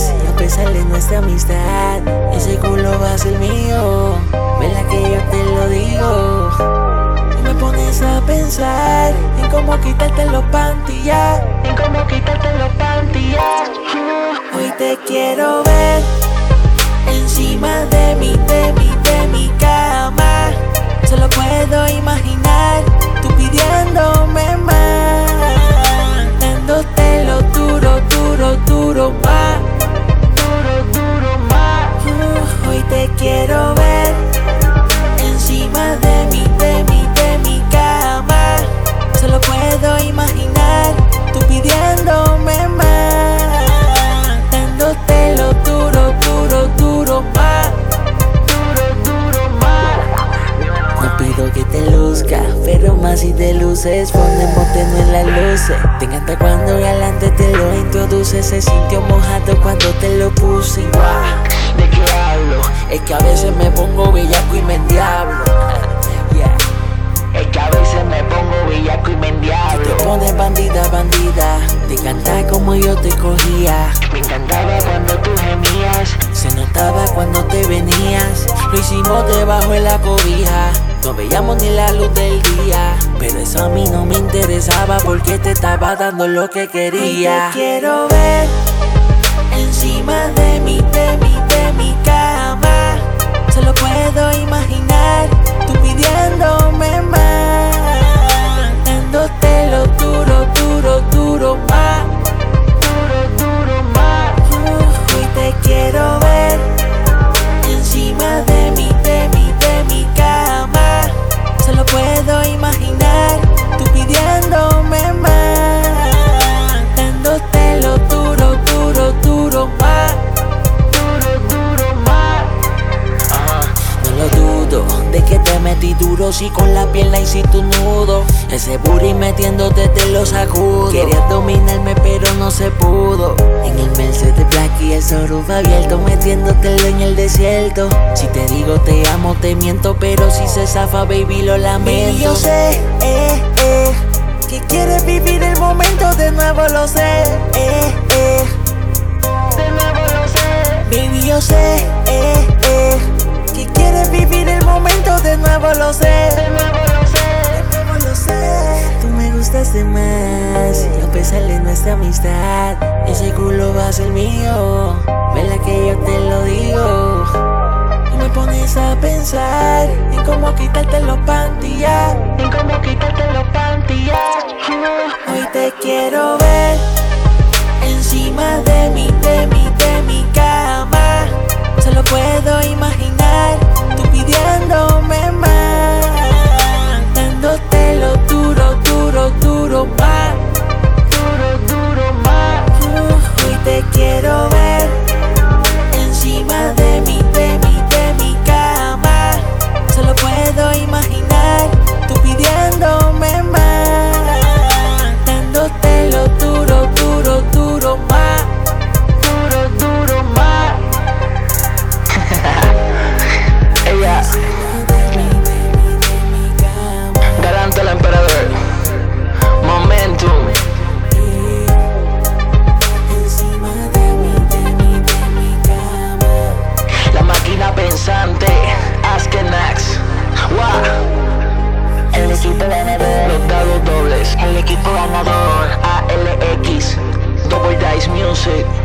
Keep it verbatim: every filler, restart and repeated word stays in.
más. Y a pesar de nuestra amistad, ese culo va a ser mío. ¿Verdad que yo te lo digo? Y me pones a pensar en cómo quitarte los panties ya, en cómo quitarte los panties ya. Hoy te quiero ver encima de mi, de mi, de mi cama. Solo puedo imaginar tú pidiéndome más, dándote lo duro, duro, duro más, duro, duro más. Uh, hoy te quiero ver encima de mi, de mi, de mi cama. Solo puedo imaginar tú pidiéndome más, dándote lo duro, duro, duro más, duro, duro más. No pido que te luzca, pero más si te luces, ponemos tenue en las luces. Te encanta cuando galante te lo introduce, se sintió mojado cuando te lo puse. Y wow, ¿de qué hablo? Es que a veces me pongo bellaco y me endiablo. Yeah. Es que a veces me pongo bellaco y me endiablo. Te pones bandida, bandida. Te encanta como yo te cogía. Me encantaba cuando tú gemías. Se notaba cuando te venías. Lo hicimos debajo de la cobija. No veíamos ni la luz del día, pero eso a mí no me interesaba porque te estaba dando lo que quería. Hoy te quiero ver encima de mi, de mi, de mi cama. Solo puedo imaginar tú pidiéndome más, dándote lo duro, duro, duro más, duro, duro más. Uh, hoy te quiero ver encima de mi, de mi, de mi cama. Solo puedo imaginar tú pidiéndome más, dándote lo duro, duro, duro más, duro, duro más. Ajá, no lo dudo de que te metí duro, si con la pierna y si tu nudo. Ese booty metiéndote te lo sacudo. Querías dominarme pero no se pudo. En el Mercedes Black y el Subaru abierto, metiéndotelo en el desierto. Si te digo te amo te miento, pero si se zafa baby lo lamento. Y yo sé, eh, eh, que quieres vivir el momento, de nuevo lo sé, eh, eh, de nuevo lo sé. Baby yo sé, eh, eh, que quieres vivir el momento, de nuevo lo sé, de nuevo lo sé, de nuevo lo sé. Tú me gustaste más, y a pesar de nuestra amistad, ese culo va a ser mío. ¿Verdad que yo te lo digo? Y me pones a pensar en cómo quitarte los panties ya, en cómo quitarte los panties ya. Hoy te quiero ver encima de mi, de mi, de mi cama. Solo puedo imaginar tú pidiéndome más, dándote lo duro, duro, duro más, duro, duro más. Uh, hoy te quiero ver encima de mi, de mi, de mi cama. Solo puedo imaginar tú pidiéndome más, dándote lo duro, duro, duro más, duro, duro más. Ella Galante el emperador, Momentum. La máquina pensante, Askenax. Wow. El equipo ganador, los dados dobles. El equipo ganador, A L X, Double Dice Music.